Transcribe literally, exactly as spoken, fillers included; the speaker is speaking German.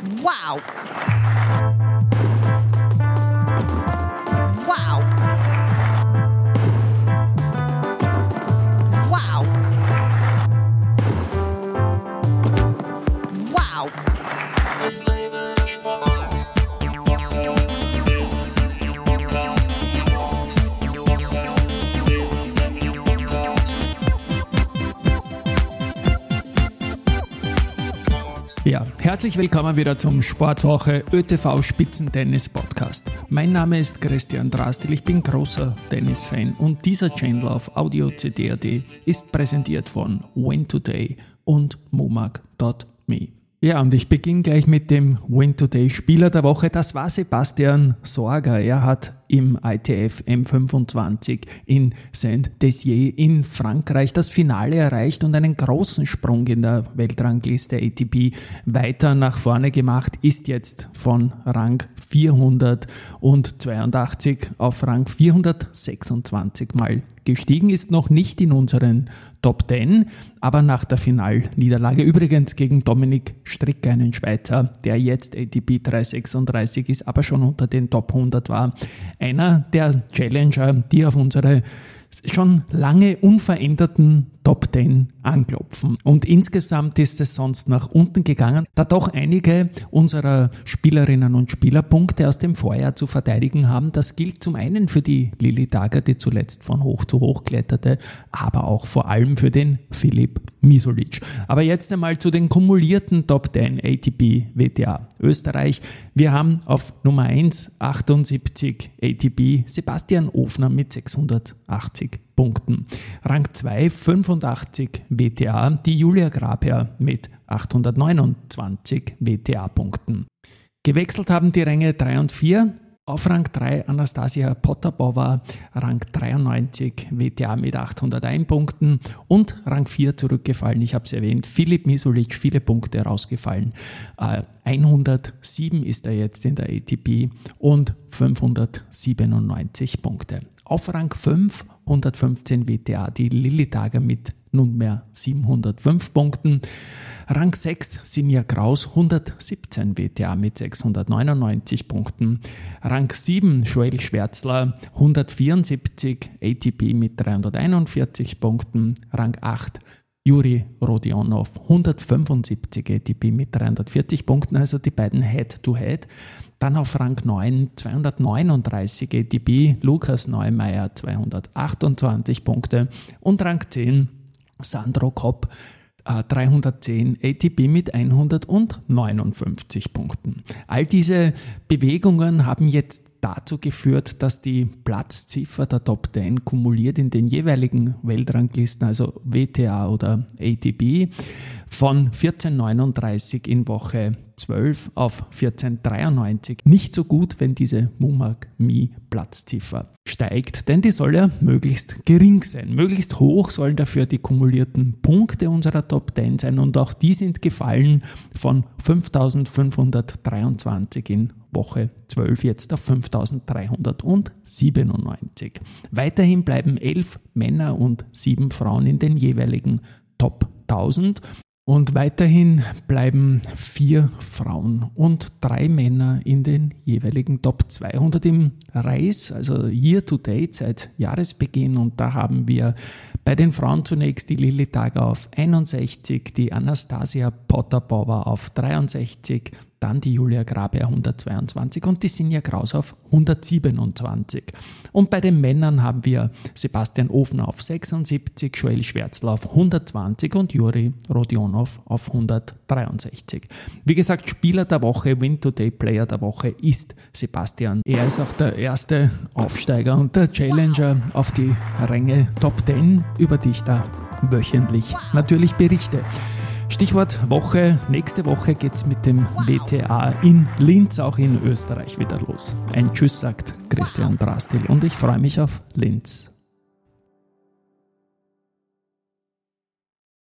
Wow! Wow! Wow! Wow! Das Leben ist Sport. Business ist der Podcast. Sport. Business ist der Podcast. Ja, herzlich willkommen wieder zum Sportwoche ÖTV Spitzentennis Podcast. Mein Name ist Christian Drastil, ich bin großer Tennis-Fan und dieser Channel auf audio c d punkt a t ist präsentiert von Win Today und mumag punkt me. Ja, und ich beginne gleich mit dem Win Today Spieler der Woche. Das war Sebastian Sorger. Er hat im I T F M fünfundzwanzig in Saint-Dizier in Frankreich das Finale erreicht und einen großen Sprung in der Weltrangliste A T P weiter nach vorne gemacht, ist jetzt von Rang vierhundertzweiundachtzig auf Rang vierhundertsechsundzwanzig mal gestiegen, ist noch nicht in unseren Top zehn, aber nach der Finalniederlage übrigens gegen Dominik Stricker, einen Schweizer, der jetzt A T P dreihundertsechsunddreißig ist, aber schon unter den Top hundert war, einer der Challenger, die auf unsere schon lange unveränderten Top zehn anklopfen. Und insgesamt ist es sonst nach unten gegangen, da doch einige unserer Spielerinnen und Spieler Punkte aus dem Vorjahr zu verteidigen haben. Das gilt zum einen für die Lili Dager, die zuletzt von hoch zu hoch kletterte, aber auch vor allem für den Filip Misulic. Aber jetzt einmal zu den kumulierten Top zehn A T P W T A Österreich. Wir haben auf Nummer eins achtundsiebzig A T P Sebastian Ofner mit sechshundertachtzig Punkten. Rang zwei fünfundachtzig W T A, die Julia Grabherr mit achthundertneunundzwanzig W T A-Punkten. Gewechselt haben die Ränge drei und vier. Auf Rang drei Anastasia Potapova, Rang dreiundneunzig W T A mit achthunderteins Punkten und Rang vier zurückgefallen, ich habe es erwähnt, Filip Misulic, viele Punkte rausgefallen. Äh, hundertsieben ist er jetzt in der A T P und fünfhundertsiebenundneunzig Punkte. Auf Rang fünf hundertfünfzehn W T A, die Lili Dager mit nunmehr siebenhundertfünf Punkten. Rang sechs Sinja Kraus, hundertsiebzehn W T A mit sechshundertneunundneunzig Punkten. Rang sieben Joel Schwärzler, hundertvierundsiebzig A T P mit dreihunderteinundvierzig Punkten. Rang acht Juri Rodionov, hundertfünfundsiebzig A T P mit dreihundertvierzig Punkten, also die beiden Head-to-Head. Dann auf Rang neun zweihundertneununddreißig A T P, Lukas Neumeier zweihundertachtundzwanzig Punkte und Rang zehn Sandro Kopp äh, dreihundertzehn A T P mit hundertneunundfünfzig Punkten. All diese Bewegungen haben jetzt dazu geführt, dass die Platzziffer der Top zehn kumuliert in den jeweiligen Weltranglisten, also W T A oder A T P, von vierzehnhundertneununddreißig in Woche zwölf auf vierzehnhundertdreiundneunzig. Nicht so gut, wenn diese mumag punkt me Platzziffer steigt, denn die soll ja möglichst gering sein. Möglichst hoch sollen dafür die kumulierten Punkte unserer Top zehn sein und auch die sind gefallen von fünftausendfünfhundertdreiundzwanzig in Woche zwölf jetzt auf fünftausenddreihundertsiebenundneunzig. Weiterhin bleiben elf Männer und sieben Frauen in den jeweiligen Top tausend. Und weiterhin bleiben vier Frauen und drei Männer in den jeweiligen Top zweihundert im Race, also year to date seit Jahresbeginn. Und da haben wir bei den Frauen zunächst die Lili Dager auf einundsechzig, die Anastasia Potapova auf dreiundsechzig, dann die Julia Grabherr hundertzweiundzwanzig und die Sinja Kraus auf hundertsiebenundzwanzig. Und bei den Männern haben wir Sebastian Ofner auf sechsundsiebzig, Joel Schwärzler auf hundertzwanzig und Juri Rodionov auf hundertdreiundsechzig. Wie gesagt, Spieler der Woche, Win Today Player der Woche ist Sebastian. Er ist auch der erste Aufsteiger und der Challenger auf die Ränge Top zehn, über die ich da wöchentlich natürlich berichte. Stichwort Woche. Nächste Woche geht es mit dem W T A in Linz, auch in Österreich, wieder los. Ein Tschüss sagt Christian Drastil und ich freue mich auf Linz.